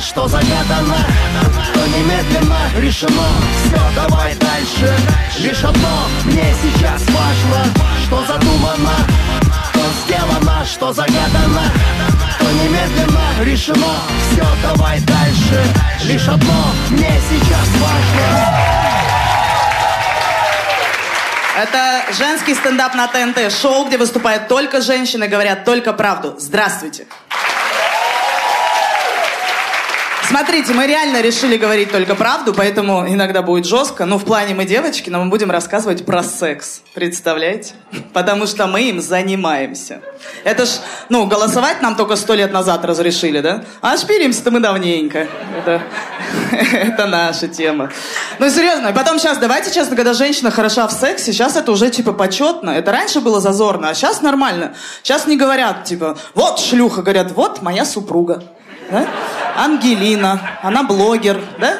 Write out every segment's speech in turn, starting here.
что загадано, то немедленно решено. Все, давай дальше. Лишь одно мне сейчас важно, что задумано, то сделано, что загадано, то немедленно решено. Все, давай дальше. Лишь одно мне сейчас важно. Это женский стендап на ТНТ. Шоу, где выступают только женщины, говорят только правду. Здравствуйте. Смотрите, мы реально решили говорить только правду, поэтому иногда будет жестко. Ну, в плане мы девочки, но мы будем рассказывать про секс. Представляете? Потому что мы им занимаемся. Это ж, ну, голосовать нам только 100 лет назад разрешили, да? А шпилимся-то мы давненько. Это наша тема. Ну, серьезно. И потом сейчас, давайте честно, когда женщина хороша в сексе, сейчас это уже, типа, почетно. Это раньше было зазорно, а сейчас нормально. Сейчас не говорят, типа, вот шлюха, говорят, вот моя супруга. Да? Ангелина, она блогер, да?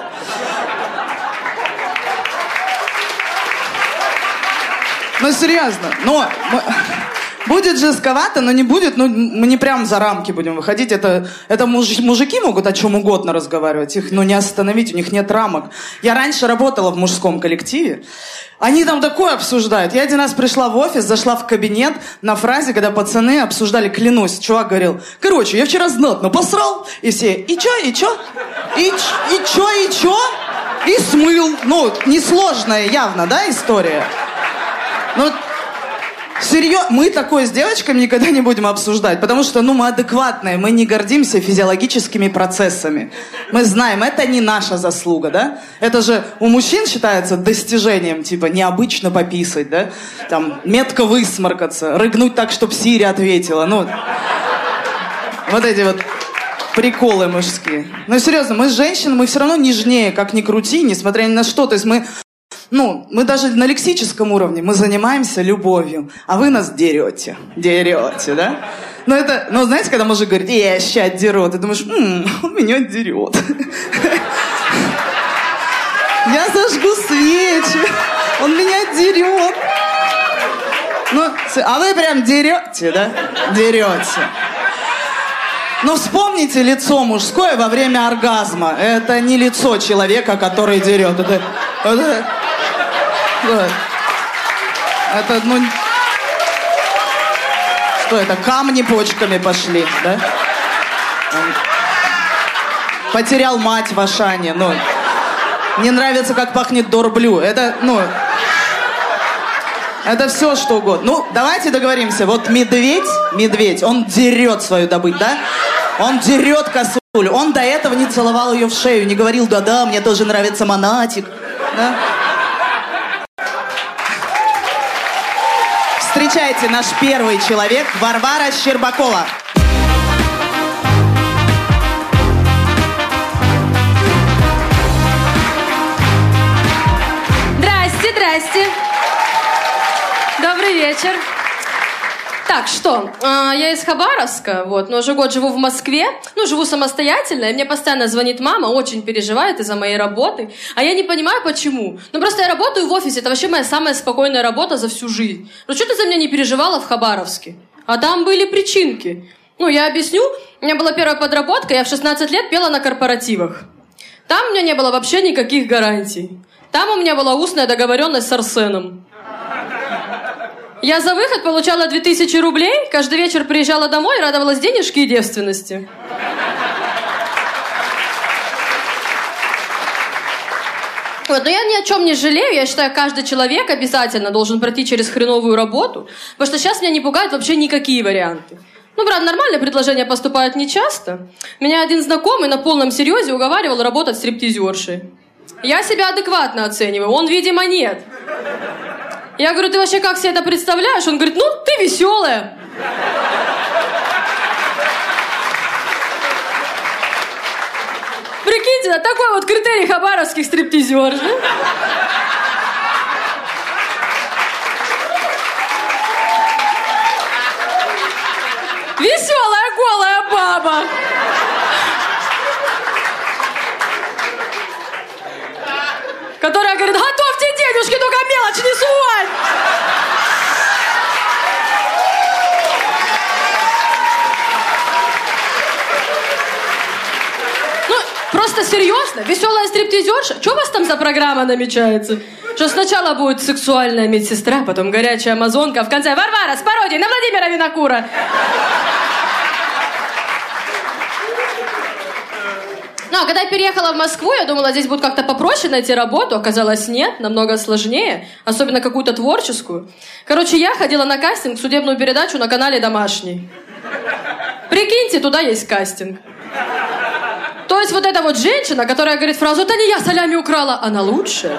Ну, серьезно, но будет жестковато, но не будет, ну, мы не прям за рамки будем выходить. Это мужики могут о чем угодно разговаривать, их, ну, не остановить, у них нет рамок. Я раньше работала в мужском коллективе, они там такое обсуждают. Я один раз пришла в офис, зашла в кабинет на фразе, когда пацаны обсуждали, клянусь, чувак говорил, короче, я вчера знатно посрал, и все, и чё, и чё, и чё, и смыл. Ну, несложная явно, да, история? Ну, серьезно, мы такое с девочками никогда не будем обсуждать, потому что, ну, мы адекватные, мы не гордимся физиологическими процессами. Мы знаем, это не наша заслуга, да? Это же у мужчин считается достижением, типа, необычно пописать, да? Там, метко высморкаться, рыгнуть так, чтоб Сири ответила, ну... Вот эти вот приколы мужские. Ну, серьезно, мы женщины, мы все равно нежнее, как ни крути, несмотря ни на что, то есть мы... Ну, мы даже на лексическом уровне, мы занимаемся любовью, а вы нас дерете, да? Ну, это, ну, знаете, когда мужик говорит, я ща деру, ты думаешь, он меня дерет. Я зажгу свечи, он меня дерет. Ну, а вы прям дерете, да? Дерете. Ну, вспомните лицо мужское во время оргазма. Это не лицо человека, который дерет. Это, ну... Что это, камни почками пошли, да? Он потерял мать в Ашане, ну... Не нравится, как пахнет дорблю. Это, ну... Это все, что угодно. Ну, давайте договоримся. Вот медведь, он дерет свою добычу, да? Он дерет косулю. Он до этого не целовал ее в шею, не говорил, да-да, мне тоже нравится монатик, да? Встречайте, наш первый человек, Варвара Щербакова. Здрасте. Добрый вечер. Так, что, я из Хабаровска, вот, но уже год живу в Москве, ну, живу самостоятельно, и мне постоянно звонит мама, очень переживает из-за моей работы, а я не понимаю, почему. Ну, просто я работаю в офисе, это вообще моя самая спокойная работа за всю жизнь. Ну, что ты за меня не переживала в Хабаровске? А там были причинки. Ну, я объясню, у меня была первая подработка, я в 16 лет пела на корпоративах. Там у меня не было вообще никаких гарантий. Там у меня была устная договоренность с Арсеном. Я за выход получала 2000 рублей, каждый вечер приезжала домой и радовалась денежке и девственности. Вот, но я ни о чем не жалею, я считаю, каждый человек обязательно должен пройти через хреновую работу, потому что сейчас меня не пугают вообще никакие варианты. Ну, правда, нормальные предложения поступают нечасто. Меня один знакомый на полном серьезе уговаривал работать стриптизершей. Я себя адекватно оцениваю, он, видимо, нет. Я говорю, ты вообще как себе это представляешь? Он говорит, ну, ты веселая. Прикиньте, да, такой вот критерий хабаровских стриптизерш. Веселая голая баба. Которая говорит, готовьте денежки, только мелочь не сувать. Ну, просто серьезно? Веселая стриптизерша? Что у вас там за программа намечается? Что сначала будет сексуальная медсестра, потом горячая амазонка, а в конце Варвара с пародией на Владимира Винокура. Ну, а когда я переехала в Москву, я думала, здесь будет как-то попроще найти работу. Оказалось, нет, намного сложнее. Особенно какую-то творческую. Короче, я ходила на кастинг в судебную передачу на канале «Домашний». Прикиньте, туда есть кастинг. То есть вот эта вот женщина, которая говорит фразу «Это не я салями украла», она лучшая.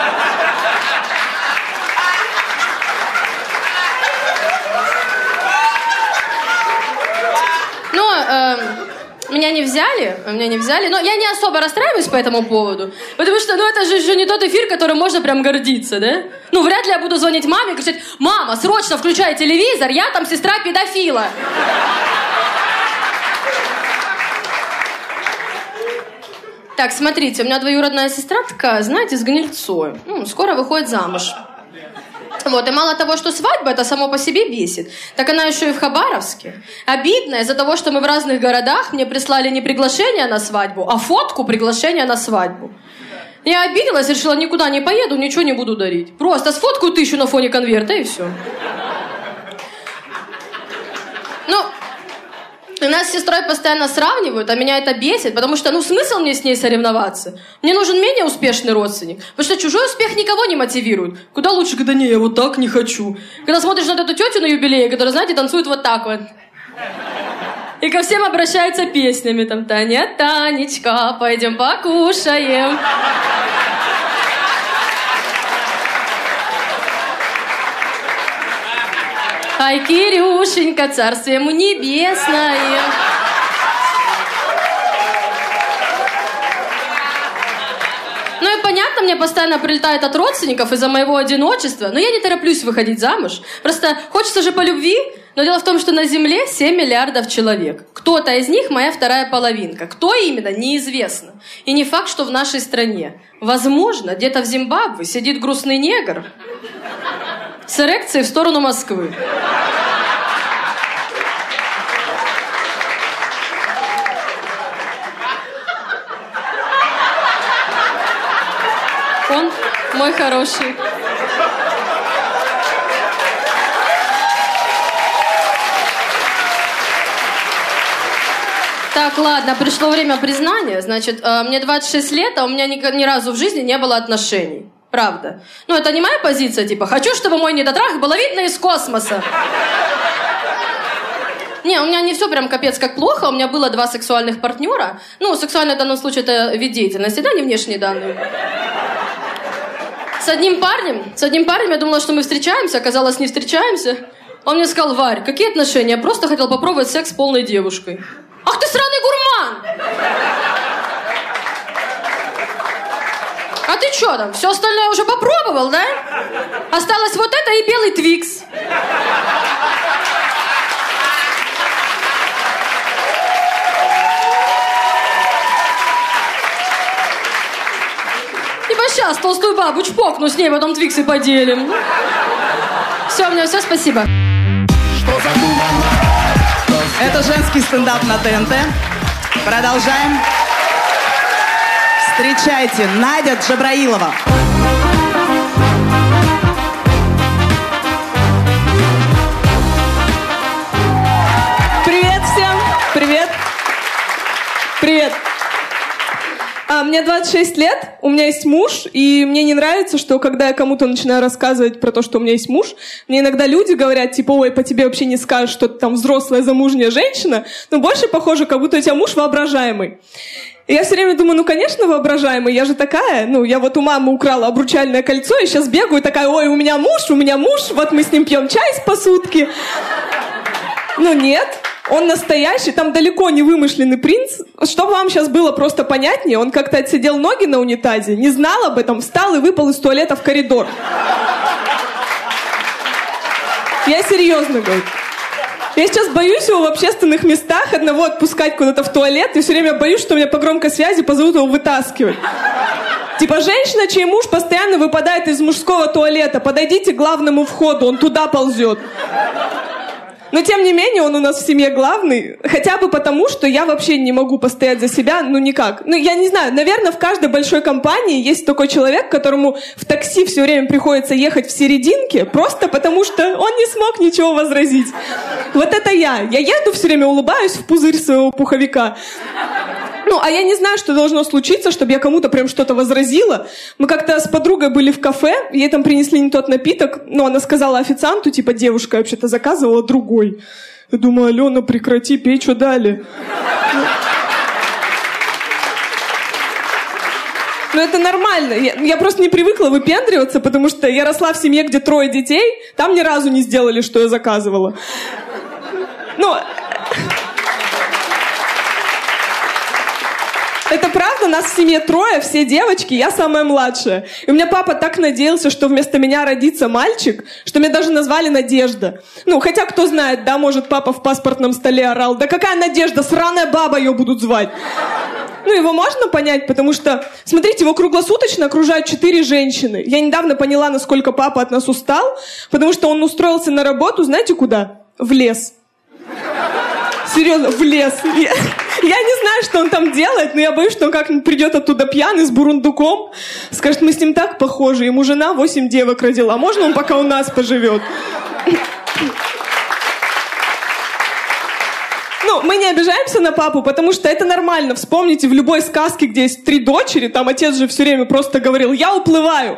Меня не взяли, но я не особо расстраиваюсь по этому поводу, потому что, это же еще не тот эфир, которым можно прям гордиться, да? Вряд ли я буду звонить маме и кричать: «Мама, срочно включай телевизор, я там сестра педофила». Так, смотрите, у меня двоюродная сестра такая, знаете, с гнильцой. Скоро выходит замуж. И мало того, что свадьба, это само по себе бесит, так она еще и в Хабаровске. Обидно из-за того, что мы в разных городах, мне прислали не приглашение на свадьбу, а фотку приглашения на свадьбу. Я обиделась, решила, никуда не поеду, ничего не буду дарить. Просто сфоткаю 1000 на фоне конверта и все. Нас с сестрой постоянно сравнивают, а меня это бесит, потому что, смысл мне с ней соревноваться? Мне нужен менее успешный родственник, потому что чужой успех никого не мотивирует. Куда лучше, когда не, я вот так не хочу. Когда смотришь на эту тетю на юбилее, которая, знаете, танцует вот так вот. И ко всем обращается песнями, там, «Таня, Танечка, пойдем покушаем». Ай, Кирюшенька, царствие ему небесное. И понятно, мне постоянно прилетает от родственников из-за моего одиночества, но я не тороплюсь выходить замуж. Просто хочется же по любви, но дело в том, что на Земле 7 миллиардов человек. Кто-то из них моя вторая половинка. Кто именно, неизвестно. И не факт, что в нашей стране. Возможно, где-то в Зимбабве сидит грустный негр с эрекцией в сторону Москвы. Он мой хороший. Так, ладно, пришло время признания. Значит, мне 26 лет, а у меня ни разу в жизни не было отношений. Правда. Это не моя позиция, типа, хочу, чтобы мой недотрах было видно из космоса. Не, у меня не все прям капец как плохо. У меня было 2 сексуальных партнера. Сексуальный в данном случае это вид деятельности, да, не внешние данные. С одним парнем я думала, что мы встречаемся, оказалось, не встречаемся. Он мне сказал: «Варь, какие отношения? Я просто хотел попробовать секс с полной девушкой». Ах ты сраный гурман! А ты что там, все остальное уже попробовал, да? Осталось вот это и белый твикс. Сейчас толстую бабу чпокну, с ней потом твиксы поделим. Все, у меня все, спасибо. Это женский стендап на ТНТ. Продолжаем. Встречайте, Надя Джабраилова. Привет всем! Привет! Привет! Мне 26 лет, у меня есть муж, и мне не нравится, что когда я кому-то начинаю рассказывать про то, что у меня есть муж, мне иногда люди говорят, типа, ой, по тебе вообще не скажешь, что ты там взрослая замужняя женщина, но больше похоже, как будто у тебя муж воображаемый. И я все время думаю, конечно, воображаемый, я же такая, я вот у мамы украла обручальное кольцо, и сейчас бегаю такая, ой, у меня муж, вот мы с ним пьем чай по сутки. Нет. Он настоящий, там далеко не вымышленный принц. Чтобы вам сейчас было просто понятнее, он как-то отсидел ноги на унитазе, не знал об этом, встал и выпал из туалета в коридор. Я серьезно говорю. Я сейчас боюсь его в общественных местах одного отпускать куда-то в туалет, и все время боюсь, что меня по громкой связи позовут его вытаскивать. Типа, женщина, чей муж постоянно выпадает из мужского туалета, подойдите к главному входу, он туда ползет. Но, тем не менее, он у нас в семье главный. Хотя бы потому, что я вообще не могу постоять за себя, ну, никак. Ну, я не знаю, наверное, в каждой большой компании есть такой человек, которому в такси все время приходится ехать в серединке, просто потому что он не смог ничего возразить. Вот это я. Я еду, все время улыбаюсь в пузырь своего пуховика. Ну, а я не знаю, что должно случиться, чтобы я кому-то прям что-то возразила. Мы как-то с подругой были в кафе, ей там принесли не тот напиток, но она сказала официанту, типа, девушка вообще-то заказывала другой. Я думаю, Алена, прекрати, пей, что дали. Ну, это нормально. Я просто не привыкла выпендриваться, потому что я росла в семье, где 3 детей, там ни разу не сделали, что я заказывала. Ну... Это правда, нас в семье 3, все девочки, я самая младшая. И у меня папа так надеялся, что вместо меня родится мальчик, что меня даже назвали Надежда. Ну, хотя, кто знает, да, может, папа в паспортном столе орал, да какая Надежда, сраная баба ее будут звать. Ну, его можно понять, потому что, смотрите, его круглосуточно окружают 4 женщины. Я недавно поняла, насколько папа от нас устал, потому что он устроился на работу, знаете, куда? В лес. Серьезно, в лес. Я не знаю, что он там делает, но я боюсь, что он как-нибудь придет оттуда пьяный, с бурундуком, скажет, мы с ним так похожи, ему жена 8 девок родила, можно он пока у нас поживет? Ну, мы не обижаемся на папу, потому что это нормально. Вспомните, в любой сказке, где есть 3 дочери, там отец же все время просто говорил, я уплываю.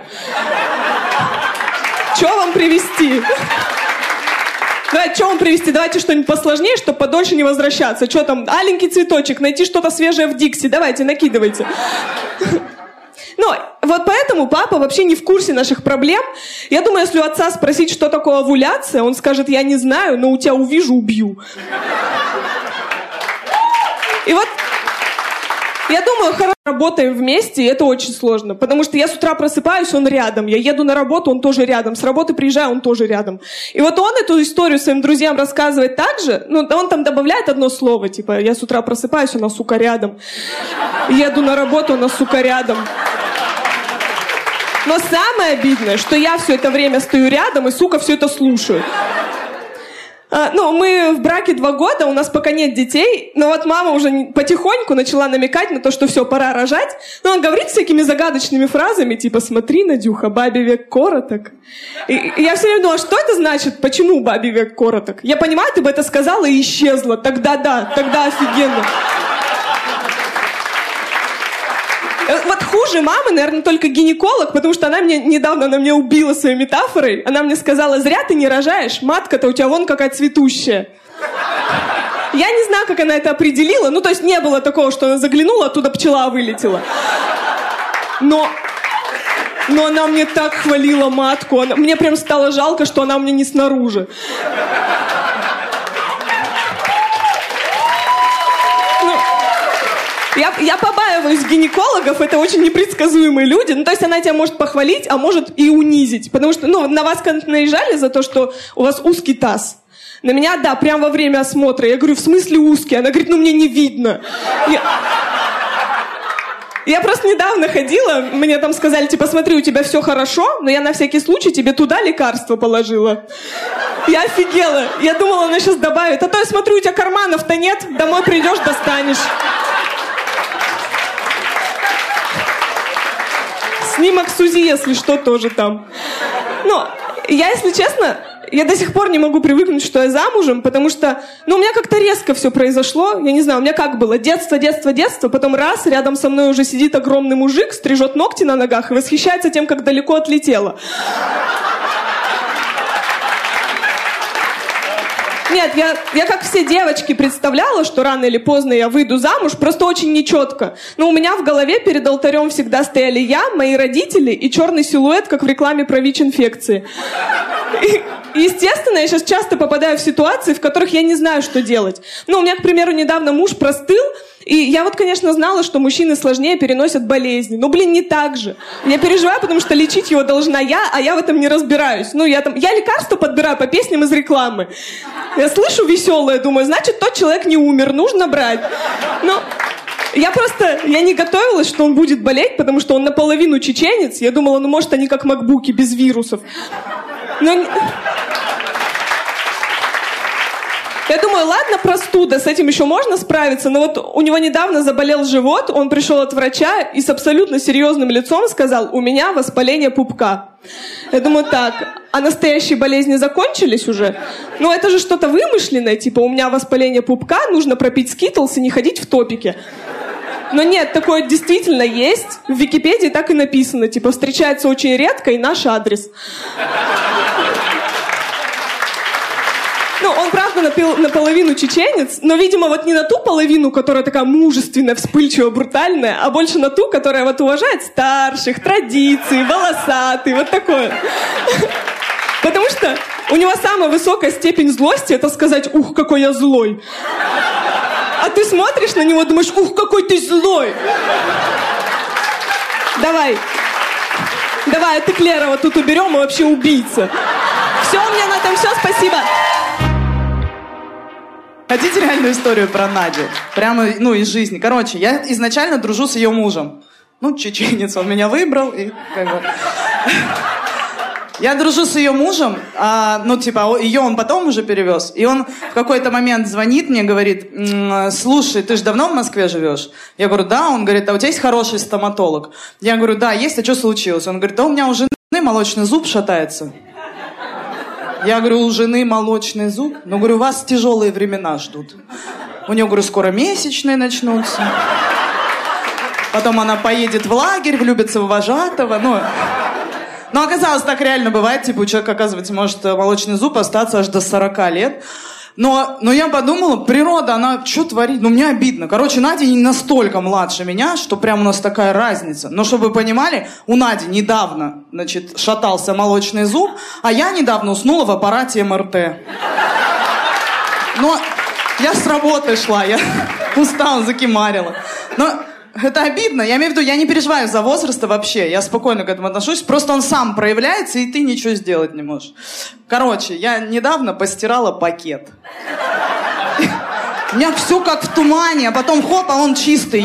Че вам привезти? Давайте, что вам привезти? Давайте что-нибудь посложнее, чтобы подольше не возвращаться. Что там? Аленький цветочек, найти что-то свежее в Дикси. Давайте, накидывайте. Ну, вот поэтому папа вообще не в курсе наших проблем. Я думаю, если у отца спросить, что такое овуляция, он скажет, я не знаю, но у тебя увижу, убью. И вот я думаю, хорошо работаем вместе, и это очень сложно. Потому что я с утра просыпаюсь, он рядом. Я еду на работу, он тоже рядом. С работы приезжаю, он тоже рядом. И вот он эту историю своим друзьям рассказывает так же, ну, он там добавляет одно слово, типа, я с утра просыпаюсь, она, сука, рядом. Еду на работу, она, сука, рядом. Но самое обидное, что я все это время стою рядом и, сука, все это слушаю. Ну, мы в браке 2 года, у нас пока нет детей, но вот мама уже потихоньку начала намекать на то, что все, пора рожать. Но он говорит всякими загадочными фразами, типа, смотри, Надюха, бабе век короток. И я все время думала, что это значит, почему бабе век короток? Я понимаю, ты бы это сказала и исчезла, тогда да, тогда офигенно. Вот хуже мамы, наверное, только гинеколог, потому что она недавно меня убила своей метафорой. Она мне сказала, зря ты не рожаешь, матка-то у тебя вон какая цветущая. Я не знаю, как она это определила. Ну, то есть не было такого, что она заглянула, оттуда пчела вылетела. Но она мне так хвалила матку. Мне прям стало жалко, что она у меня не снаружи. Я побаиваюсь гинекологов, это очень непредсказуемые люди. Ну, то есть она тебя может похвалить, а может и унизить. Потому что, ну, на вас как-то наезжали за то, что у вас узкий таз. На меня, да, прямо во время осмотра. Я говорю, в смысле узкий? Она говорит, ну, мне не видно. Я просто недавно ходила, мне там сказали, типа, смотри, у тебя все хорошо, но я на всякий случай тебе туда лекарство положила. Я офигела. Я думала, она сейчас добавит. А то я смотрю, у тебя карманов-то нет, домой придешь, достанешь. Снимок с УЗИ, если что, тоже там. Но я, если честно, я до сих пор не могу привыкнуть, что я замужем, потому что, ну, у меня как-то резко все произошло. Я не знаю, у меня как было? Детство, потом раз, рядом со мной уже сидит огромный мужик, стрижет ногти на ногах и восхищается тем, как далеко отлетела. Нет, я как все девочки представляла, что рано или поздно я выйду замуж, просто очень нечетко. Но у меня в голове перед алтарем всегда стояли я, мои родители и черный силуэт, как в рекламе про ВИЧ-инфекции. Естественно, я сейчас часто попадаю в ситуации, в которых я не знаю, что делать. Ну, у меня, к примеру, недавно муж простыл, и я вот, конечно, знала, что мужчины сложнее переносят болезни. Но, блин, не так же. Я переживаю, потому что лечить его должна я, а я в этом не разбираюсь. Ну, я лекарства подбираю по песням из рекламы. Я слышу веселое, думаю, значит, тот человек не умер, нужно брать. Но я не готовилась, что он будет болеть, потому что он наполовину чеченец. Я думала, ну, может, они как макбуки, без вирусов. Но... Я думаю, ладно, простуда, с этим еще можно справиться, но вот у него недавно заболел живот, он пришел от врача и с абсолютно серьезным лицом сказал: у меня воспаление пупка. Я думаю, так, а настоящие болезни закончились уже? Ну, это же что-то вымышленное, типа, у меня воспаление пупка, нужно пропить скитлс и не ходить в топике. Но нет, такое действительно есть. В Википедии так и написано, типа, встречается очень редко и наш адрес. Ну, он, правда, наполовину чеченец, но, видимо, вот не на ту половину, которая такая мужественная, вспыльчивая, брутальная, а больше на ту, которая вот уважает старших, традиции, волосатый, вот такое. Потому что у него самая высокая степень злости — это сказать: ух, какой я злой. А ты смотришь на него, думаешь: ух, какой ты злой. Давай, а ты Клерова тут уберем, и вообще убийца. Все, у меня на этом все, спасибо. Хотите реальную историю про Надю? Прямо, из жизни. Короче, я изначально дружу с ее мужем. Чеченец, он меня выбрал, и как бы... Я дружу с ее мужем, ее он потом уже перевез. И он в какой-то момент звонит мне, говорит: слушай, ты же давно в Москве живешь? Я говорю: да. Он говорит: а у тебя есть хороший стоматолог? Я говорю: да, есть, а что случилось? Он говорит: да у меня у жены молочный зуб шатается. Я говорю: у жены молочный зуб? Ну, говорю, вас тяжелые времена ждут. У нее, говорю, скоро месячные начнутся. Потом она поедет в лагерь, влюбится в вожатого, Но оказалось, так реально бывает. Типа у человека, оказывается, может молочный зуб остаться аж до 40 лет. Но я подумала, природа, она что творит? Мне обидно. Короче, Надя не настолько младше меня, что прям у нас такая разница. Но чтобы вы понимали, у Нади недавно, шатался молочный зуб, а я недавно уснула в аппарате МРТ. Но я с работы шла, я устала, закимарила. Но... это обидно. Я имею в виду, я не переживаю за возраст вообще. Я спокойно к этому отношусь. Просто он сам проявляется, и ты ничего сделать не можешь. Короче, я недавно постирала пакет. У меня все как в тумане, а потом хоп, а он чистый.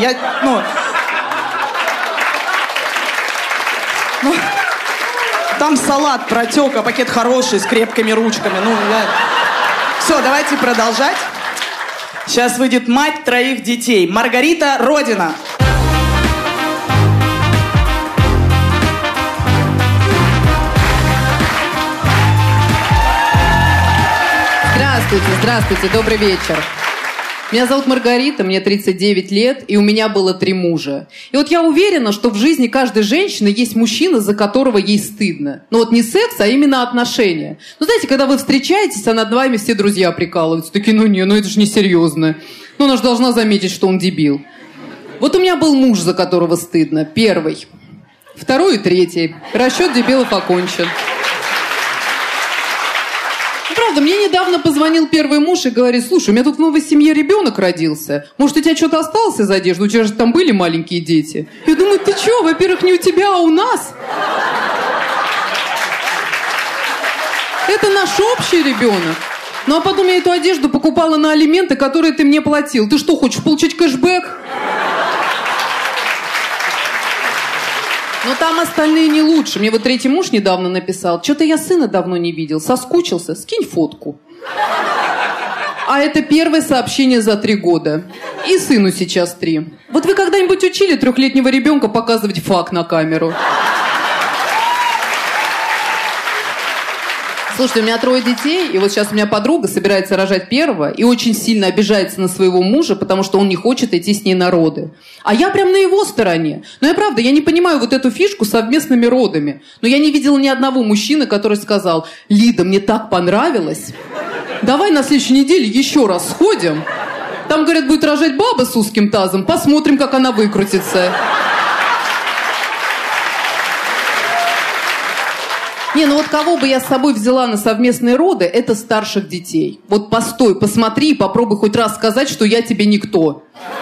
Там салат протек, а пакет хороший, с крепкими ручками. Все, давайте продолжать. Сейчас выйдет мать 3 детей. Маргарита Родина. Здравствуйте, добрый вечер. Меня зовут Маргарита, мне 39 лет, и у меня было 3 мужа. И вот я уверена, что в жизни каждой женщины есть мужчина, за которого ей стыдно. Не секс, а именно отношения. Знаете, когда вы встречаетесь, а над вами все друзья прикалываются. Такие: это же несерьезно. Она же должна заметить, что он дебил. Вот у меня был муж, за которого стыдно. 1, 2 и 3. Расчет дебилов окончен. Правда, мне недавно позвонил первый муж и говорит: слушай, у меня тут в новой семье ребенок родился. Может, у тебя что-то осталось из одежды? У тебя же там были маленькие дети. Я думаю: ты что, во-первых, не у тебя, а у нас. Это наш общий ребенок. А потом я эту одежду покупала на алименты, которые ты мне платил. Ты что, хочешь получить кэшбэк? Но там остальные не лучше. Мне 3-й муж недавно написал: что-то я сына давно не видел, соскучился, скинь фотку. А это первое сообщение за 3 года. И сыну сейчас 3. Вот вы когда-нибудь учили 3-летнего ребенка показывать фак на камеру? Слушайте, у меня 3 детей, и вот сейчас у меня подруга собирается рожать 1-го и очень сильно обижается на своего мужа, потому что он не хочет идти с ней на роды. А я прям на его стороне. Но правда, я не понимаю вот эту фишку с совместными родами. Но я не видела ни одного мужчины, который сказал: Лида, мне так понравилось. Давай на следующей неделе еще раз сходим. Там, говорят, будет рожать баба с узким тазом. Посмотрим, как она выкрутится. Кого бы я с собой взяла на совместные роды, это старших детей. Постой, посмотри и попробуй хоть раз сказать, что я тебе никто.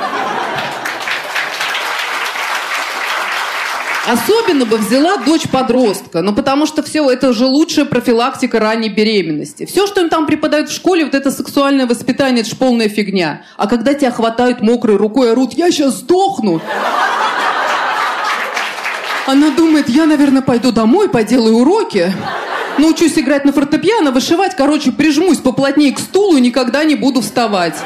Особенно бы взяла дочь-подростка, потому что все это же лучшая профилактика ранней беременности. Все, что им там преподают в школе, это сексуальное воспитание, это ж полная фигня. А когда тебя хватают мокрой рукой и орут: я сейчас сдохну. Она думает: я, наверное, пойду домой, поделаю уроки. Научусь играть на фортепиано, вышивать, короче, прижмусь поплотнее к стулу и никогда не буду вставать.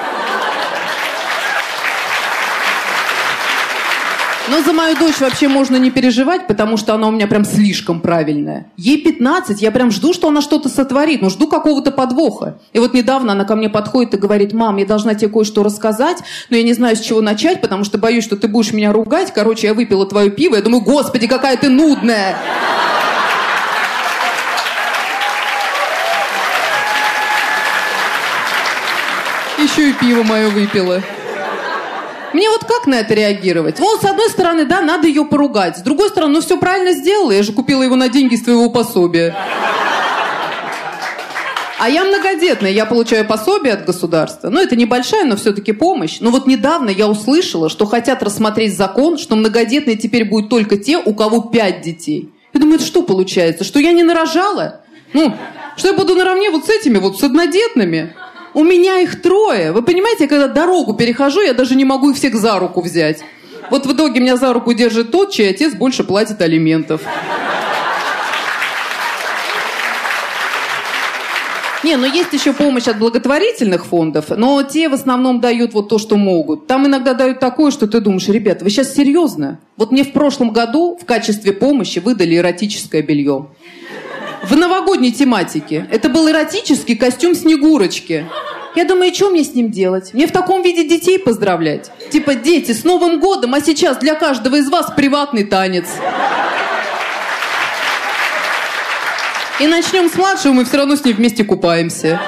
Но за мою дочь вообще можно не переживать, потому что она у меня прям слишком правильная. Ей 15, я прям жду, что она что-то сотворит, жду какого-то подвоха. И вот недавно она ко мне подходит и говорит: мам, я должна тебе кое-что рассказать, но я не знаю, с чего начать, потому что боюсь, что ты будешь меня ругать. Короче, я выпила твое пиво, я думаю: господи, какая ты нудная. Еще и пиво мое выпила. Мне вот как на это реагировать? Вот, с одной стороны, да, надо ее поругать. С другой стороны, ну все правильно сделала, я же купила его на деньги с твоего пособия. А я многодетная, я получаю пособие от государства. Ну, это небольшая, но все-таки помощь. Но вот недавно я услышала, что хотят рассмотреть закон, что многодетные теперь будут только те, у кого 5 детей. Я думаю, это что получается? Что я не нарожала? Ну, что я буду наравне вот с этими, вот с однодетными? У меня их 3. Вы понимаете, я когда дорогу перехожу, я даже не могу их всех за руку взять. Вот в итоге меня за руку держит тот, чей отец больше платит алиментов. Не, ну есть еще помощь от благотворительных фондов, но те в основном дают вот то, что могут. Там иногда дают такое, что ты думаешь: ребята, вы сейчас серьезно? Вот мне в прошлом году в качестве помощи выдали эротическое белье. В новогодней тематике. Это был эротический костюм Снегурочки. Я думаю, что мне с ним делать? Мне в таком виде детей поздравлять? Типа: дети, с Новым годом, а сейчас для каждого из вас приватный танец. И начнем с младшего, мы все равно с ним вместе купаемся.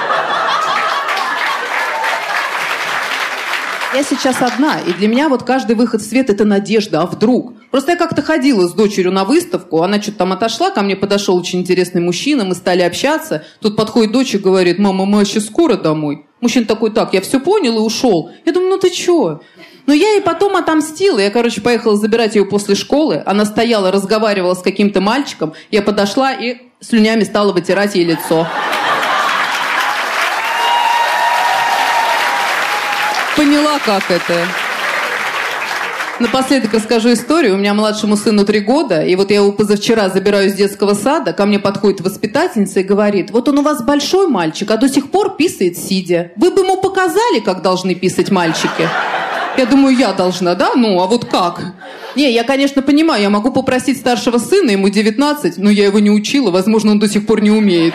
Я сейчас одна, и для меня вот каждый выход в свет — это надежда, а вдруг? Просто я как-то ходила с дочерью на выставку, она что-то там отошла, ко мне подошел очень интересный мужчина, мы стали общаться. Тут подходит дочь и говорит: мама, мы еще скоро домой. Мужчина такой: так, я все понял, и ушел. Я думаю, ну ты че? Но я ей потом отомстила. Я, короче, поехала забирать ее после школы. Она стояла, разговаривала с каким-то мальчиком. Я подошла и слюнями стала вытирать ей лицо. Поняла, как это. Напоследок расскажу историю. У меня младшему сыну 3 года, и вот я его позавчера забираю из детского сада, ко мне подходит воспитательница и говорит: вот он у вас большой мальчик, а до сих пор писает сидя. Вы бы ему показали, как должны писать мальчики? Я думаю, я должна, да? Ну, а вот как? Не, я, конечно, понимаю, я могу попросить старшего сына, ему 19, но я его не учила, возможно, он до сих пор не умеет.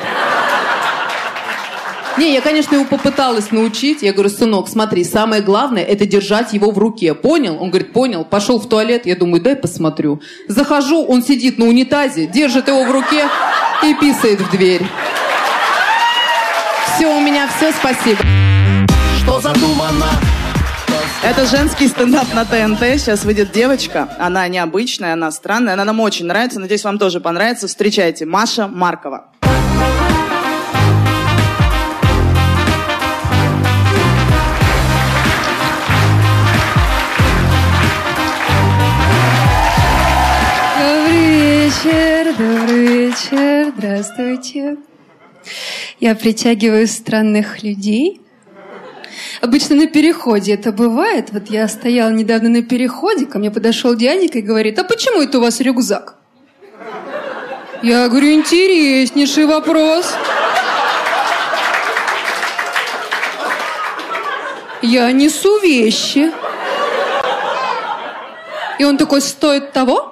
Не, я, конечно, его попыталась научить. Я говорю: сынок, смотри, самое главное — это держать его в руке. Понял? Он говорит: понял. Пошел в туалет. Я думаю, дай посмотрю. Захожу, он сидит на унитазе, держит его в руке и писает в дверь. Все, у меня все, спасибо. Что задумано? Это женский стендап на ТНТ. Сейчас выйдет девочка. Она необычная, она странная. Она нам очень нравится. Надеюсь, вам тоже понравится. Встречайте, Маша Маркова. Добрый вечер, здравствуйте. Я притягиваю странных людей. Обычно на переходе это бывает. Вот я стояла недавно на переходе, ко мне подошел дяденька и говорит: а почему это у вас рюкзак? Я говорю: интереснейший вопрос. Я несу вещи. И он такой: стоит того?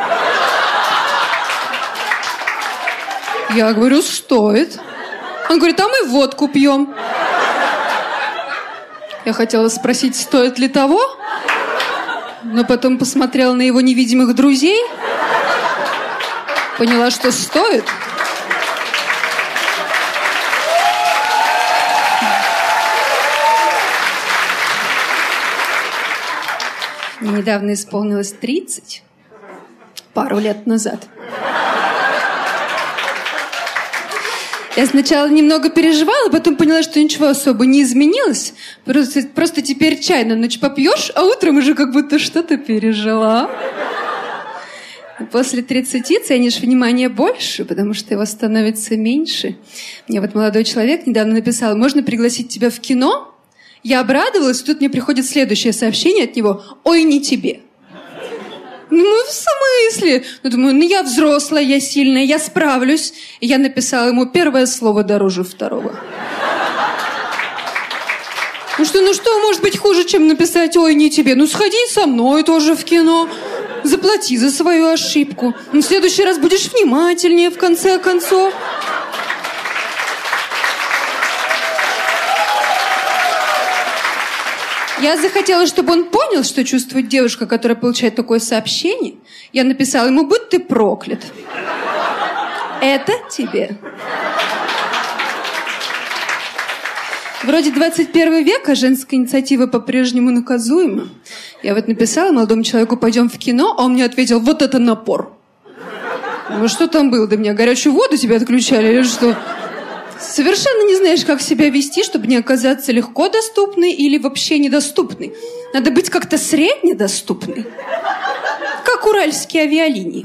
Я говорю: стоит. Он говорит: а мы водку пьем. Я хотела спросить, стоит ли того, но потом посмотрела на его невидимых друзей, поняла, что стоит. Мне недавно исполнилось 30, пару лет назад. Я сначала немного переживала, потом поняла, что ничего особо не изменилось. Просто теперь чай на ночь попьешь, а утром уже как будто что-то пережила. После 30 ценишь внимание больше, потому что его становится меньше. Мне вот молодой человек недавно написал: можно пригласить тебя в кино? Я обрадовалась, тут мне приходит следующее сообщение от него: ой, не тебе. Ну, в смысле? Ну, думаю, я взрослая, я сильная, я справлюсь. И я написала ему первое слово дороже второго. Ну что может быть хуже, чем написать «Ой, не тебе»? Ну, сходи со мной тоже в кино. Заплати за свою ошибку. В следующий раз будешь внимательнее, в конце концов. Я захотела, чтобы он понял, что чувствует девушка, которая получает такое сообщение. Я написала ему: будь ты проклят. Это тебе. Вроде 21 век, а женская инициатива по-прежнему наказуема. Я вот написала молодому человеку: пойдем в кино, а он мне ответил: вот это напор. Ну что там было? Да меня горячую воду тебе отключали или что? Совершенно не знаешь, как себя вести, чтобы не оказаться легко доступной или вообще недоступной. Надо быть как-то среднедоступной. Как уральские авиалинии.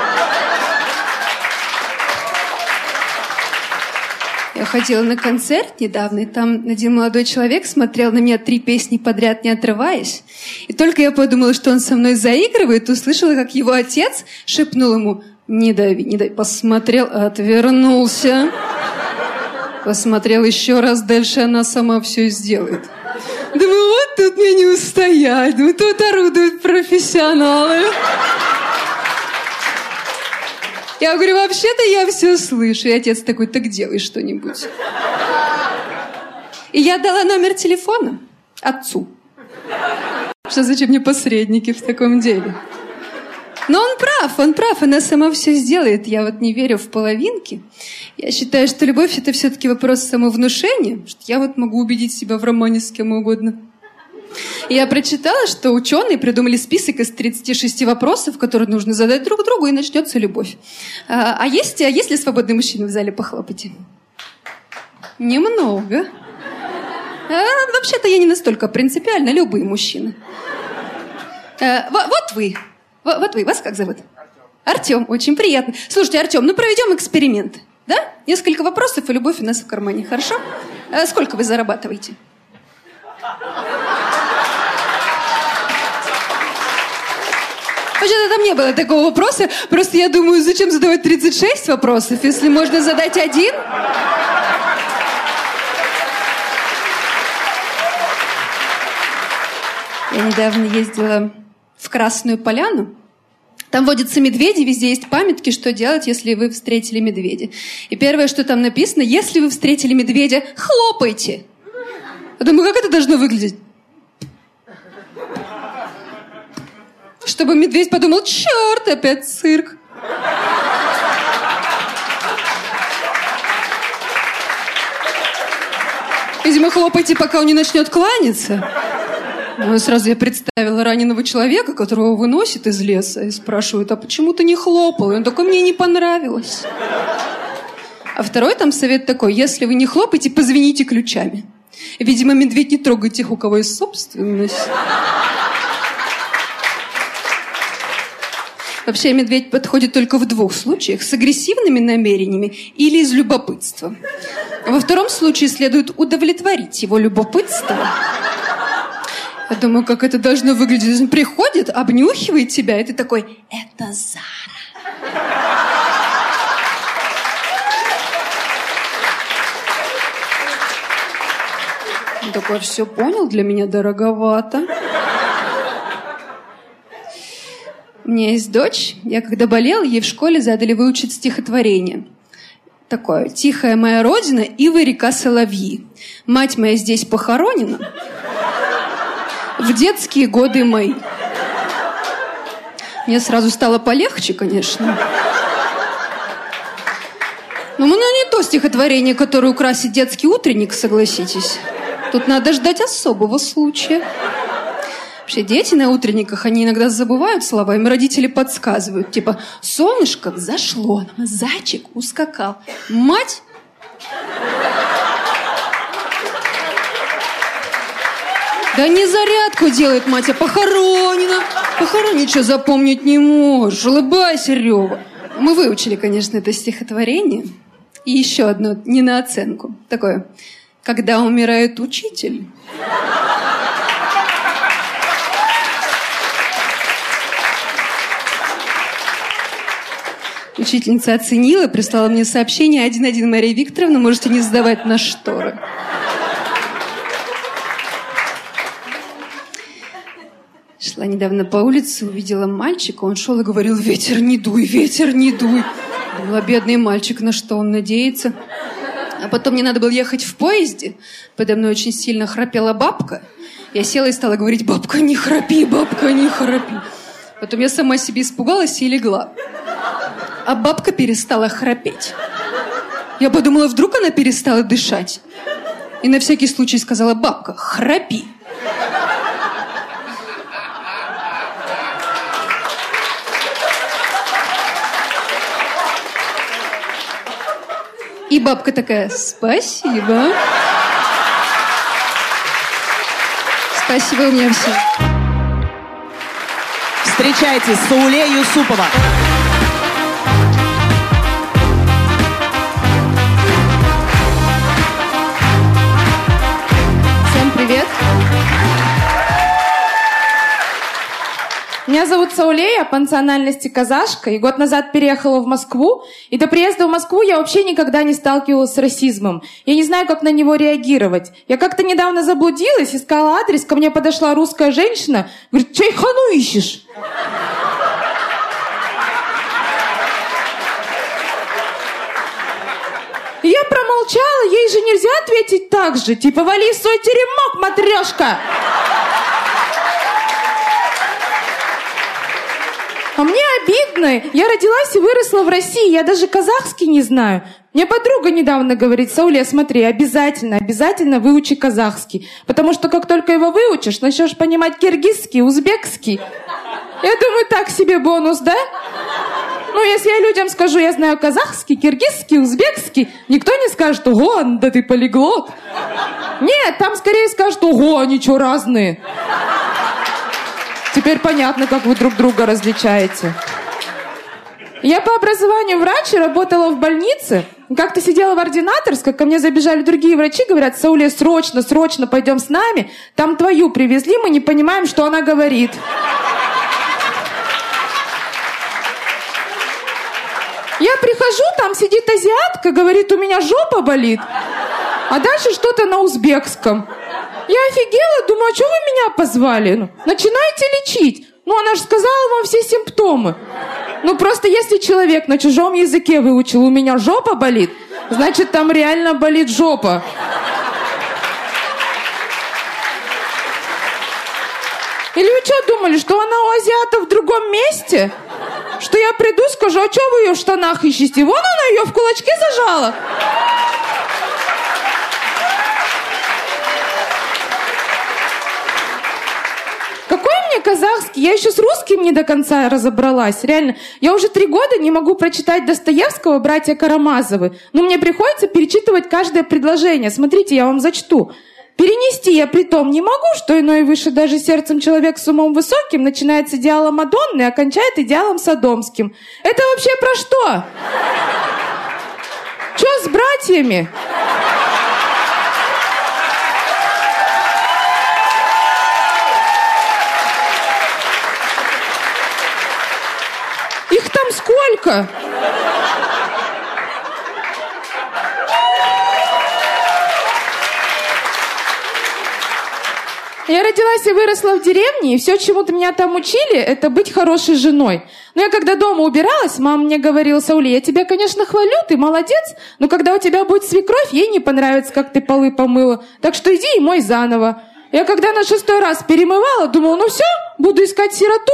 Я ходила на концерт недавно, и там один молодой человек смотрел на меня 3 песни подряд, не отрываясь. И только я подумала, что он со мной заигрывает, услышала, как его отец шепнул ему: не дави, не дави. Посмотрел, отвернулся. Посмотрел еще раз, дальше она сама все сделает. Думаю, вот тут мне не устоять, думаю, тут орудуют профессионалы. Я говорю, вообще-то я все слышу. И отец такой: так делай что-нибудь. И я дала номер телефона отцу. Что зачем мне посредники в таком деле? Но он прав, она сама все сделает. Я вот не верю в половинки. Я считаю, что любовь — это все-таки вопрос самовнушения, что я вот могу убедить себя в романе с кем угодно. И я прочитала, что ученые придумали список из 36 вопросов, которые нужно задать друг другу, и начнется любовь. А есть ли свободные мужчины в зале? Похлопайте. Немного. Вообще-то я не настолько принципиальна, любые мужчины. Вот вы. Вот вы. Вас как зовут? Артем. Очень приятно. Слушайте, Артем, ну проведем эксперимент. Да? Несколько вопросов, и любовь у нас в кармане. Хорошо? Сколько вы зарабатываете? Вообще-то там не было такого вопроса. Просто я думаю, зачем задавать 36 вопросов, если можно задать один? Я недавно ездила в Красную Поляну. Там водятся медведи, везде есть памятки, что делать, если вы встретили медведя. И первое, что там написано: если вы встретили медведя, хлопайте. Я думаю, как это должно выглядеть? Чтобы медведь подумал: черт, опять цирк. Видимо, хлопайте, пока он не начнет кланяться. Ну, сразу я представила раненого человека, которого выносит из леса, и спрашивают: а почему ты не хлопал? И он такой: мне не понравилось. А второй там совет такой: если вы не хлопаете, позвоните ключами. Видимо, медведь не трогает тех, у кого есть собственность. Вообще, медведь подходит только в 2 случаях: с агрессивными намерениями или из любопытства. Во втором случае следует удовлетворить его любопытство. Я думаю, как это должно выглядеть. Он приходит, обнюхивает тебя, и ты такой: это Зара. Он такой: все понял, для меня дороговато. У меня есть дочь. Я когда болела, ей в школе задали выучить стихотворение. Такое: «Тихая моя родина, ива река соловьи. Мать моя здесь похоронена в детские годы мои». Мне сразу стало полегче, конечно. Но не то стихотворение, которое украсит детский утренник, согласитесь. Тут надо ждать особого случая. Вообще, дети на утренниках, они иногда забывают слова, им родители подсказывают. Типа: солнышко взошло, зайчик ускакал. Мать... Да не зарядку делает мать, а похоронена. Похоронить что, запомнить не можешь. Улыбайся, Рёва. Мы выучили, конечно, это стихотворение. И еще одно, не на оценку. Такое: когда умирает учитель... Учительница оценила, прислала мне сообщение: 1-1, Мария Викторовна, можете не сдавать на шторы. Шла недавно по улице, увидела мальчика, он шел и говорил: ветер не дуй, ветер не дуй. Думала, бедный мальчик, на что он надеется. А потом мне надо было ехать в поезде, подо мной очень сильно храпела бабка. Я села и стала говорить: бабка, не храпи, бабка, не храпи. Потом я сама себе испугалась и легла. А бабка перестала храпеть. Я подумала, вдруг она перестала дышать. И на всякий случай сказала: бабка, храпи. И бабка такая: спасибо. Спасибо, у меня все. Встречайте, Сауле Юсупова. Всем привет. Меня зовут Сауле, я по национальности казашка, и год назад переехала в Москву. И до приезда в Москву я вообще никогда не сталкивалась с расизмом. Я не знаю, как на него реагировать. Я как-то недавно заблудилась, искала адрес, ко мне подошла русская женщина, говорит: чайхану ищешь? И я промолчала, ей же нельзя ответить так же. Типа, вали в свой теремок, матрешка! А мне обидно. Я родилась и выросла в России. Я даже казахский не знаю. Мне подруга недавно говорит: Сауле, смотри, обязательно выучи казахский. Потому что как только его выучишь, начнешь понимать киргизский, узбекский. Я думаю, так себе бонус, да? Ну, если я людям скажу: я знаю казахский, киргизский, узбекский, никто не скажет: ого, да ты полиглот. Нет, там скорее скажут: ого, они что, разные? Теперь понятно, как вы друг друга различаете. Я по образованию врач и работала в больнице. Как-то сидела в ординаторской, ко мне забежали другие врачи, говорят: Сауле, срочно пойдем с нами. Там твою привезли, мы не понимаем, что она говорит. Я прихожу, там сидит азиатка, говорит: у меня жопа болит. А дальше что-то на узбекском. Я офигела, думаю: а что вы меня позвали? Ну, начинайте лечить. Ну, она же сказала вам все симптомы. Ну, просто если человек на чужом языке выучил: у меня жопа болит, значит, там реально болит жопа. Или вы что думали, что она у азиатов в другом месте? Что я приду, скажу: а что вы ее в штанах ищете? Вон она ее в кулачке зажала. Какой мне казахский? Я еще с русским не до конца разобралась. Реально. Я уже 3 года не могу прочитать Достоевского «Братья Карамазовы». Но мне приходится перечитывать каждое предложение. Смотрите, я вам зачту. Перенести я притом не могу, что иной выше даже сердцем человек с умом высоким начинает с идеала Мадонны и окончает идеалом содомским. Это вообще про что? Что с братьями? Их там сколько? Я родилась и выросла в деревне, и все, чему-то меня там учили, это быть хорошей женой. Но я когда дома убиралась, мама мне говорила: Сауле, я тебя, конечно, хвалю, ты молодец, но когда у тебя будет свекровь, ей не понравится, как ты полы помыла. Так что иди и мой заново. Я когда на 6-й раз перемывала, думала: ну все, буду искать сироту.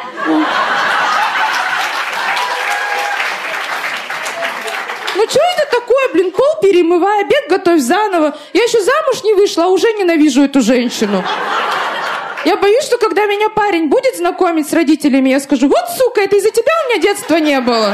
Ну что это такое, блин, пол перемывай, обед готовь заново. Я еще замуж не вышла, а уже ненавижу эту женщину. Я боюсь, что когда меня парень будет знакомить с родителями, я скажу: вот, сука, это из-за тебя у меня детства не было.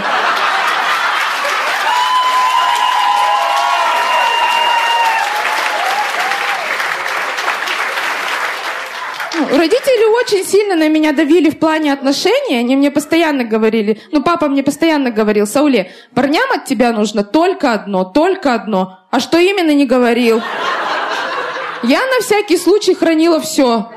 Родители очень сильно на меня давили в плане отношений. Они мне постоянно говорили, папа мне постоянно говорил: Сауле, парням от тебя нужно только одно. А что именно, не говорил. Я на всякий случай хранила все.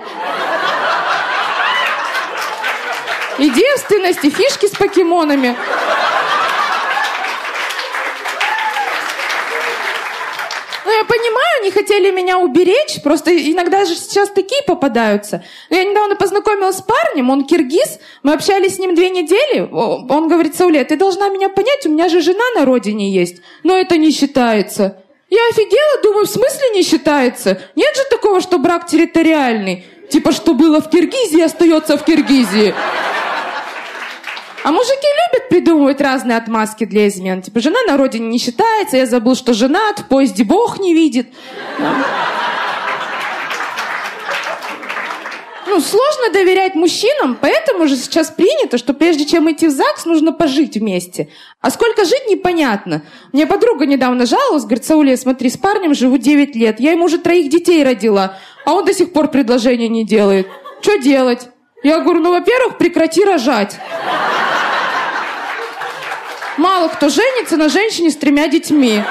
И девственность, и фишки с покемонами. я понимаю, они хотели меня уберечь, просто иногда же сейчас такие попадаются. Но я недавно познакомилась с парнем, он киргиз, мы общались с ним 2 недели, он говорит: Сауле, ты должна меня понять, у меня же жена на родине есть, но это не считается. Я офигела, думаю, в смысле не считается? Нет же такого, что брак территориальный. Типа, что было в Киргизии, остается в Киргизии. А мужики любят придумывать разные отмазки для измен. Типа, жена на родине не считается, я забыл, что женат, в поезде Бог не видит. Сложно доверять мужчинам, поэтому же сейчас принято, что прежде чем идти в ЗАГС, нужно пожить вместе. А сколько жить, непонятно. Мне подруга недавно жаловалась, говорит: Сауле, смотри, с парнем живу 9 лет, я ему уже 3 детей родила, а он до сих пор предложение не делает. Что делать? Я говорю: во-первых, прекрати рожать. Мало кто женится на женщине с 3 детьми.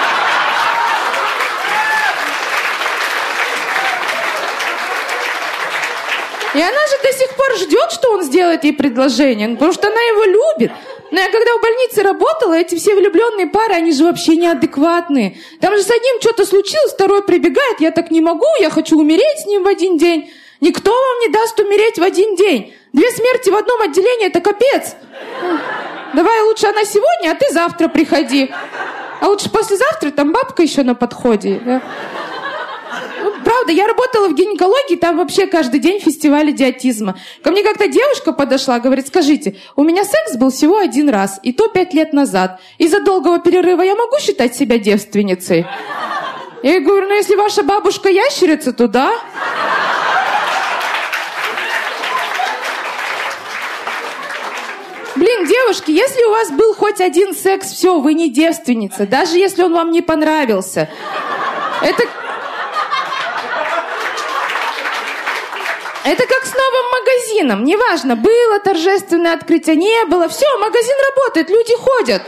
И она же до сих пор ждет, что он сделает ей предложение, потому что она его любит. Но я когда в больнице работала, эти все влюбленные пары, они же вообще неадекватные. Там же с одним что-то случилось, второй прибегает: я так не могу, я хочу умереть с ним в один день. Никто вам не даст умереть в один день. 2 смерти в одном отделении — это капец. Давай лучше она сегодня, а ты завтра приходи. А лучше послезавтра, там бабка еще на подходе. Да? Правда, я работала в гинекологии, там вообще каждый день фестиваль идиотизма. Ко мне как-то девушка подошла, говорит: скажите, у меня секс был всего 1 раз, и то 5 лет назад. Из-за долгого перерыва я могу считать себя девственницей? Я ей говорю: если ваша бабушка ящерица, то да. Блин, девушки, если у вас был хоть 1 секс, все, вы не девственница, даже если он вам не понравился. Это как с новым магазином. Неважно, было торжественное открытие, не было. Все, магазин работает, люди ходят.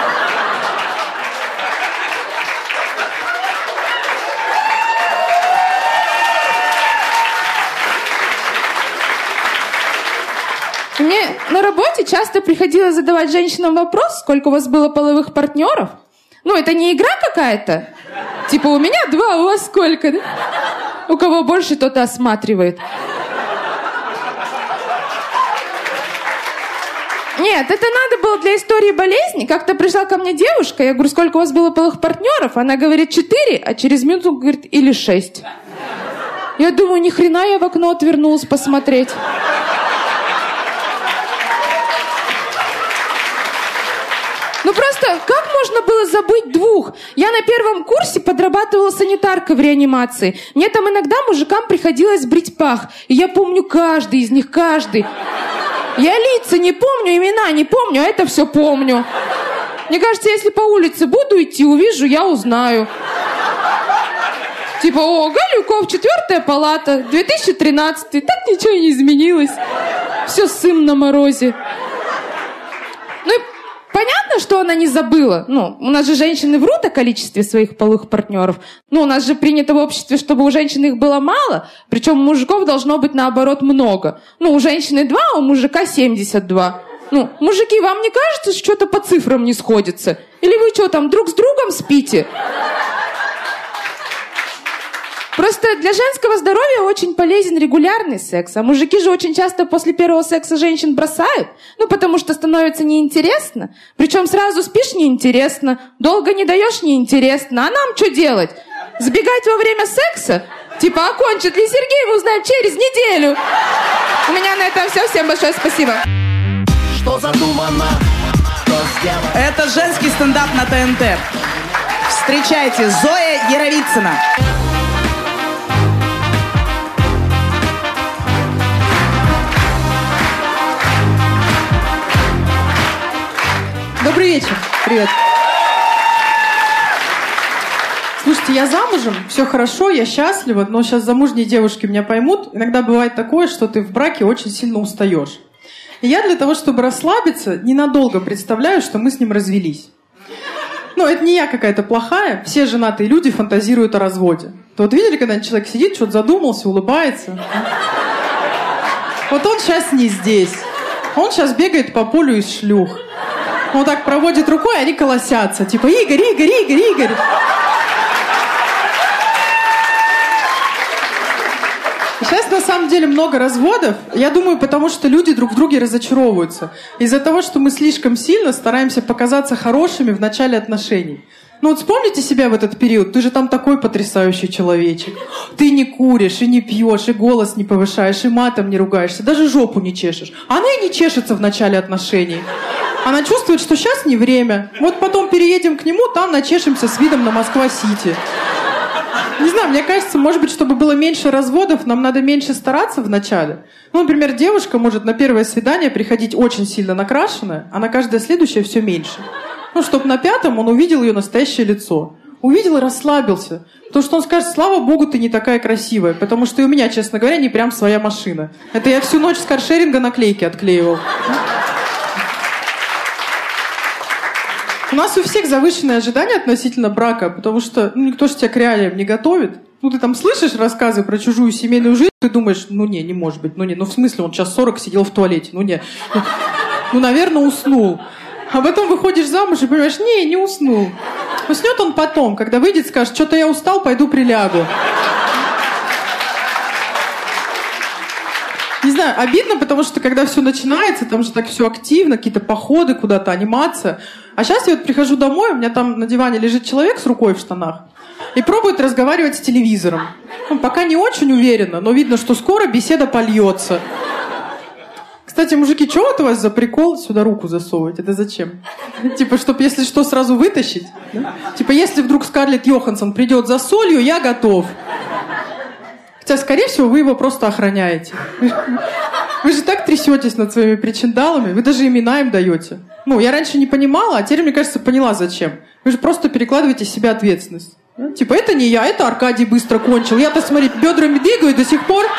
Мне на работе часто приходилось задавать женщинам вопрос: сколько у вас было половых партнеров? Это не игра какая-то. Типа, у меня 2, у вас сколько? Да? У кого больше, тот и осматривает. Нет, это надо было для истории болезни. Как-то пришла ко мне девушка, я говорю: сколько у вас было половых партнеров? Она говорит: 4, а через минуту говорит: или 6. Я думаю, ни хрена я в окно отвернулась посмотреть. Просто как можно было забыть 2? Я на 1 курсе подрабатывала санитаркой в реанимации. Мне там иногда мужикам приходилось брить пах. И я помню каждый из них, каждый. Я лица не помню, имена не помню, а это все помню. Мне кажется, если по улице буду идти, увижу, я узнаю. Типа: о, Галюков, 4-я палата, 2013, так ничего не изменилось. Все сым на морозе. Понятно, что она не забыла. У нас же женщины врут о количестве своих половых партнеров. У нас же принято в обществе, чтобы у женщин их было мало, причем у мужиков должно быть, наоборот, много. У женщины 2, а у мужика 72. Мужики, вам не кажется, что что-то по цифрам не сходится? Или вы что, там друг с другом спите? Просто для женского здоровья очень полезен регулярный секс. А мужики же очень часто после первого секса женщин бросают. Потому что становится неинтересно. Причем сразу спишь — неинтересно. Долго не даешь — неинтересно. А нам что делать? Сбегать во время секса? Типа, окончит ли Сергей, мы узнаем через неделю. У меня на этом все. Всем большое спасибо. Что задумано, то сделано. Это женский стендап на ТНТ. Встречайте, Зоя Яровицына. Добрый вечер. Привет. Слушайте, я замужем, все хорошо, я счастлива, но сейчас замужние девушки меня поймут. Иногда бывает такое, что ты в браке очень сильно устаешь. И я для того, чтобы расслабиться, ненадолго представляю, что мы с ним развелись. Это не я какая-то плохая. Все женатые люди фантазируют о разводе. То видели, когда человек сидит, что-то задумался, улыбается? Вот он сейчас не здесь. Он сейчас бегает по полю из шлюх. Он так проводит рукой, они колосятся. Типа: Игорь, Игорь, Игорь, Игорь. Сейчас на самом деле много разводов. Я думаю, потому что люди друг в друге разочаровываются. Из-за того, что мы слишком сильно стараемся показаться хорошими в начале отношений. Ну вот вспомните себя в этот период. Ты же там такой потрясающий человечек. Ты не куришь, и не пьешь, и голос не повышаешь, и матом не ругаешься, даже жопу не чешешь. Она и не чешется в начале отношений. Она чувствует, что сейчас не время. Вот потом переедем к нему, там начешемся с видом на Москва-Сити. Не знаю, мне кажется, может быть, чтобы было меньше разводов, нам надо меньше стараться в начале. Ну, например, девушка может на первое свидание приходить очень сильно накрашенная, а на каждое следующее все меньше. Ну, чтобы на пятом он увидел ее настоящее лицо. Увидел и расслабился. Потому что он скажет: слава богу, ты не такая красивая. Потому что и у меня, честно говоря, не прям своя машина. Это я всю ночь с каршеринга наклейки отклеивал. У нас у всех завышенные ожидания относительно брака, потому что никто же тебя к реалиям не готовит. Ну, ты там слышишь рассказы про чужую семейную жизнь, ты думаешь: ну, не может быть, ну, в смысле, он час 40 сидел в туалете, наверное, уснул. А потом выходишь замуж и понимаешь: не уснул. Уснет он потом, когда выйдет, скажет: что-то я устал, пойду прилягу. Не знаю, обидно, потому что когда все начинается, там же так все активно, какие-то походы куда-то, анимация. А сейчас я вот прихожу домой, у меня там на диване лежит человек с рукой в штанах и пробует разговаривать с телевизором. Ну, пока не очень уверенно, но видно, что скоро беседа польется. Кстати, мужики, что вот у вас за прикол сюда руку засовывать? Это зачем? Типа, чтобы, если что, сразу вытащить? Да? Типа, если вдруг Скарлетт Йоханссон придет за солью, я готов. Хотя, скорее всего, вы его просто охраняете. Вы же так трясетесь над своими причиндалами, вы даже имена им даете. Ну, я раньше не понимала, а теперь, мне кажется, поняла, зачем. Вы же просто перекладываете с себя ответственность. Да? Типа, это не я, это Аркадий быстро кончил. Я-то, смотри, бедрами двигаю до сих пор.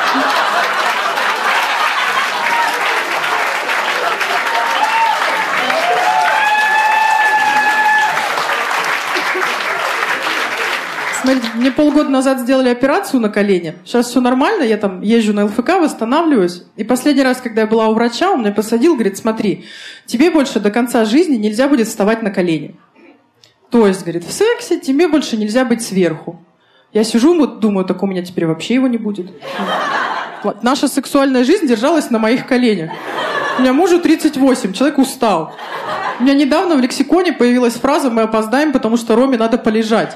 Смотрите, мне полгода назад сделали операцию на колене. Сейчас все нормально, я там езжу на ЛФК, восстанавливаюсь. И последний раз, когда я была у врача, он меня посадил, говорит: смотри, тебе больше до конца жизни нельзя будет вставать на колени. То есть, говорит, в сексе тебе больше нельзя быть сверху. Я сижу, вот думаю, так у меня теперь вообще его не будет. Наша сексуальная жизнь держалась на моих коленях. У меня мужу 38, человек устал. У меня недавно в лексиконе появилась фраза: мы опоздаем, потому что Роме надо полежать.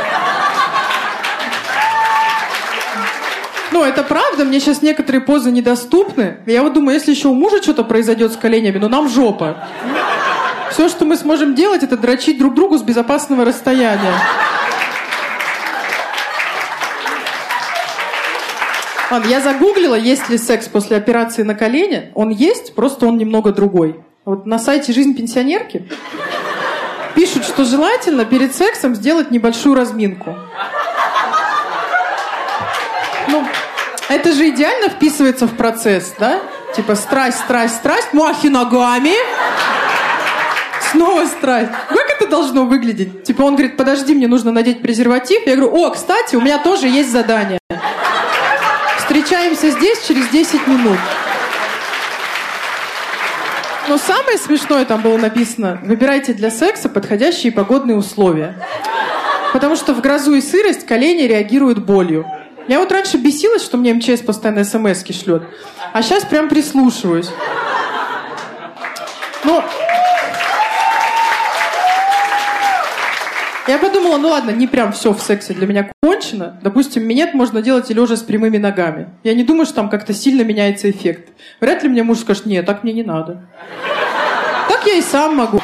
Ну, это правда, мне сейчас некоторые позы недоступны. Я вот думаю, если еще у мужа что-то произойдет с коленями, ну нам жопа. Все, что мы сможем делать, это дрочить друг другу с безопасного расстояния. Ладно, я загуглила, есть ли секс после операции на колене. Он есть, просто он немного другой. Вот на сайте «Жизнь пенсионерки» пишут, что желательно перед сексом сделать небольшую разминку. Ну, это же идеально вписывается в процесс, да? Типа страсть, страсть, страсть, махи ногами. Снова страсть. Как это должно выглядеть? Типа он говорит: подожди, мне нужно надеть презерватив. Я говорю: о, кстати, у меня тоже есть задание. Встречаемся здесь через 10 минут. Но самое смешное там было написано: выбирайте для секса подходящие погодные условия. Потому что в грозу и сырость колени реагируют болью. Я вот раньше бесилась, что мне МЧС постоянно смс-ки шлет. А сейчас прям прислушиваюсь. Ну, я подумала, ну ладно, не прям все в сексе для меня кончено. Допустим, минет можно делать и лежа с прямыми ногами. Я не думаю, что там как-то сильно меняется эффект. Вряд ли мне муж скажет: нет, так мне не надо. Так я и сам могу.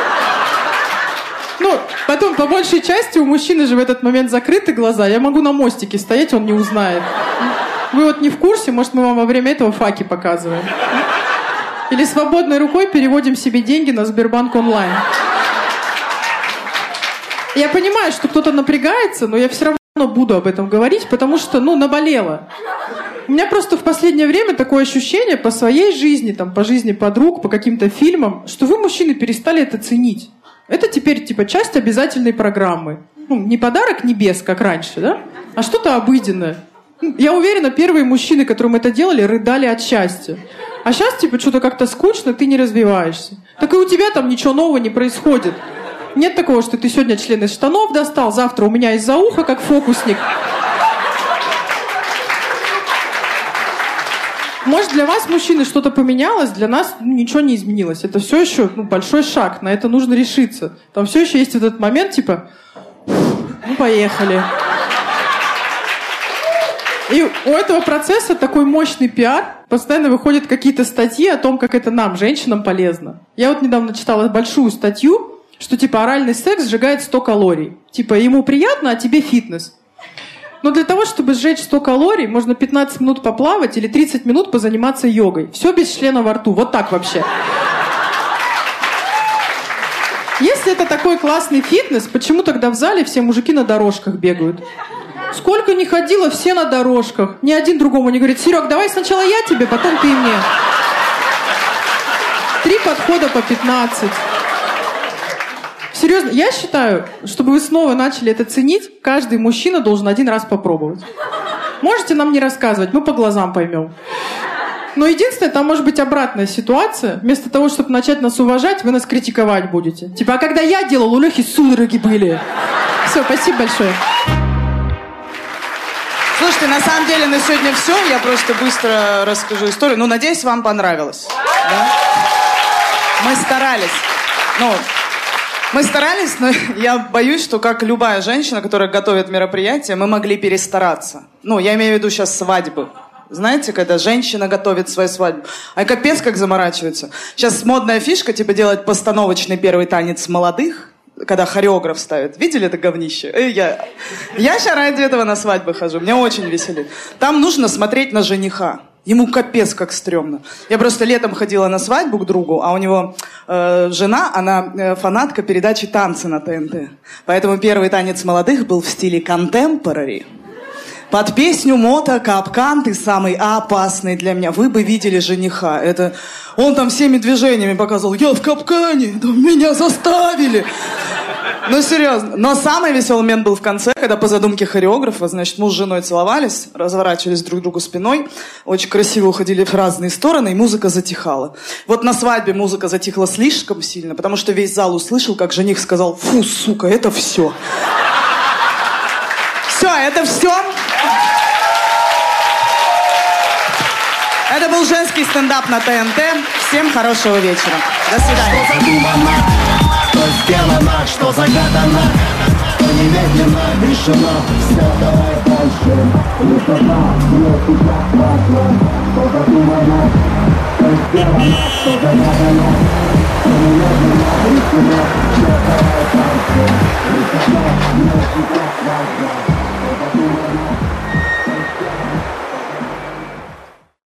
Ну, потом, по большей части, у мужчины же в этот момент закрыты глаза. Я могу на мостике стоять, он не узнает. Вы вот не в курсе, может, мы вам во время этого факи показываем. Или свободной рукой переводим себе деньги на Сбербанк онлайн. Я понимаю, что кто-то напрягается, но я все равно буду об этом говорить, потому что, ну, наболело. У меня просто в последнее время такое ощущение по своей жизни, там, по жизни подруг, по каким-то фильмам, что вы, мужчины, перестали это ценить. Это теперь, типа, часть обязательной программы. Ну, не подарок небес, как раньше, да? А что-то обыденное. Я уверена, первые мужчины, которым это делали, рыдали от счастья. А сейчас, типа, что-то как-то скучно, ты не развиваешься. Так и у тебя там ничего нового не происходит. Нет такого, что ты сегодня член из штанов достал, завтра у меня из-за уха, как фокусник. Может, для вас, мужчины, что-то поменялось, для нас ничего не изменилось. Это все еще большой шаг, на это нужно решиться. Там все еще есть этот момент, типа, ну, поехали. И у этого процесса такой мощный пиар. Постоянно выходят какие-то статьи о том, как это нам, женщинам, полезно. Я вот недавно читала большую статью, что типа оральный секс сжигает 100 калорий. Типа ему приятно, а тебе фитнес. Но для того, чтобы сжечь 100 калорий, можно 15 минут поплавать или 30 минут позаниматься йогой. Все без члена во рту. Вот так вообще. Если это такой классный фитнес, почему тогда в зале все мужики на дорожках бегают? Сколько ни ходила, все на дорожках. Ни один другому не говорит: Серег, давай сначала я тебе, потом ты мне. 3 подхода по 15. Серьезно, я считаю, чтобы вы снова начали это ценить, каждый мужчина должен 1 раз попробовать. Можете нам не рассказывать, мы по глазам поймем. Но единственное, там может быть обратная ситуация. Вместо того, чтобы начать нас уважать, вы нас критиковать будете. Типа, а когда я делал, у Лехи судороги были. Все, спасибо большое. Слушайте, на самом деле на сегодня все. Я просто быстро расскажу историю. Ну, надеюсь, вам понравилось. Да? Мы старались, но я боюсь, что, как любая женщина, которая готовит мероприятие, мы могли перестараться. Ну, я имею в виду сейчас свадьбы. Знаете, когда женщина готовит свою свадьбу. А капец как заморачиваются. Сейчас модная фишка, типа, делать постановочный первый танец молодых, когда хореограф ставит. Видели это говнище? Я сейчас ради этого на свадьбы хожу. Меня очень веселит. Там нужно смотреть на жениха. Ему капец как стрёмно. Я просто летом ходила на свадьбу к другу, а у него жена, она фанатка передачи «Танцы» на ТНТ. Поэтому первый танец молодых был в стиле contemporary. Под песню «Мото Капкан, ты самый опасный для меня». Вы бы видели жениха. Это он там всеми движениями показывал: я в капкане, да, меня заставили. Ну, серьезно. Но самый веселый момент был в конце, когда по задумке хореографа, значит, муж с женой целовались, разворачивались друг к другу спиной, очень красиво уходили в разные стороны, и музыка затихала. Вот на свадьбе музыка затихла слишком сильно, потому что весь зал услышал, как жених сказал: фу, сука, это все. Все, это все. Это был женский стендап на ТНТ. Всем хорошего вечера. До свидания. Что задумано, что сделано, что загадано, что немедленно решено. Все, давай дальше. Высота, мне сейчас важно. Что задумано, что сделано, что загадано, что немедленно решено. Все, давай дальше. Высота, мне сейчас важно.